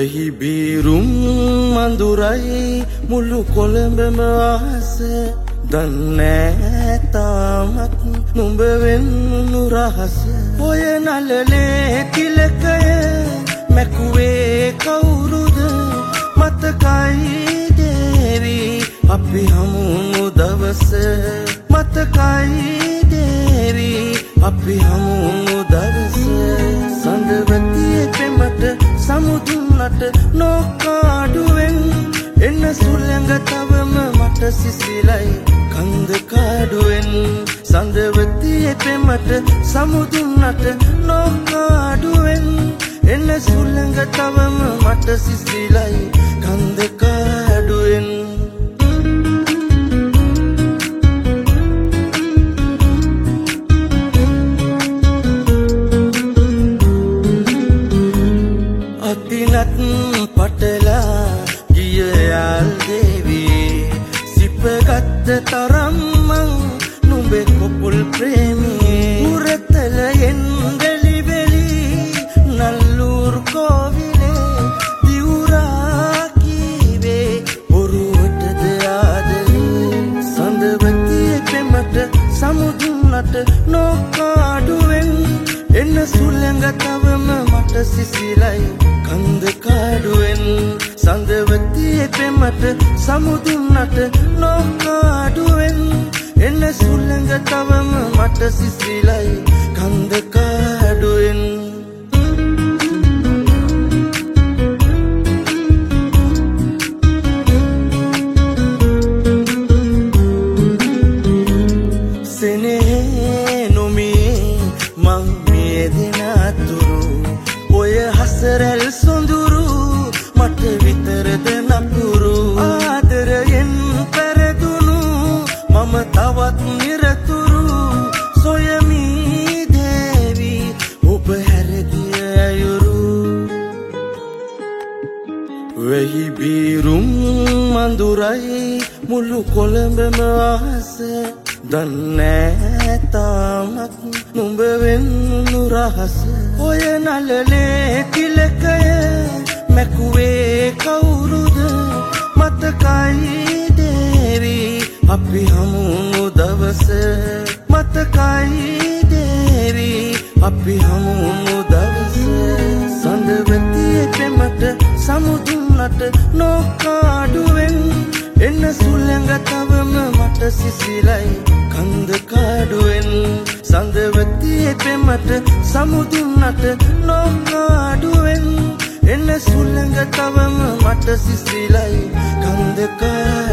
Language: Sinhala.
වෙහි බීරුම් අඳුරයි මුළු කොළඹම ආස දන්නේ තාමත් නුඹ වෙන්නු රහස ඔය නළලේ තිලකය මැකුවේ කවුරුද මතකයි දේවි අපි හමුුණු දවස මතකයි දේවි අපි හමුුණු දවස සඳවතියේ පෙමට සමුදුන්නට නොකාඩුවෙන් එන්න සුළඟ තවම මට සිසිලයි කන්ද කාඩුවෙන් සඳවතියේ පෙමට සමුදුන්නට නොකාඩුවෙන් එන්න සුළඟ තවම මට සිසිලයි කන්ද කාඩුවෙන් අතිනත් පටලා ගිය යාල් දේවී සිපගත්ත තරම්මං නුඹේ කොපුල් ප්‍රේමී උරතලයෙන් දෙලිවෙලි නල්ලූර් කෝවිලේ දිවුරා කීවේ බොරුවටද ආදරේ සඳවතියේ පෙමට සමුදුන්නට නොකාඩුවෙන් එන්න සුළඟ තවම මට සිසිලයි කන්ද කාඩුවෙන් සඳවතියේ පෙමට සමුදුන්නට නොකාඩුවෙන් එන්න සුළඟ තවම මට සිසිලයි කන්ද කාඩුවෙන් සෙනෙහේ නොමී මං මියදිනතුරු ඔය හසරැල් සොඳුරු මට විතරද නපුරු ආදරයෙන් පෙරදුණු මම තවත් නිරතුරු සොයමි දේවි ඔබ හැරගිය අයුරු වෙහි බීරුම් අඳුරයි මුළු කොළඹම ආස දන්නේ තාමත් නුඹ වෙන්නු රහස ඔය නළලේ තිලකය මැකුවේ කවුරුද මතකයි දේවි අපි හමුුණු දවස මතකයි දේවි අපි හමුුණු දවස සඳවතියේ පෙමට සමුදුන්නට නොකාඩුවෙන් එන්න සුළඟ තවම මට සිසිලයි කන්ද කාඩුවෙන් සඳවතියේ පෙමට සමුදුන්නට නොකාඩුවෙන් එන්න සුළඟ තවම මට සිසිලයි කන්ද කාඩුවෙන්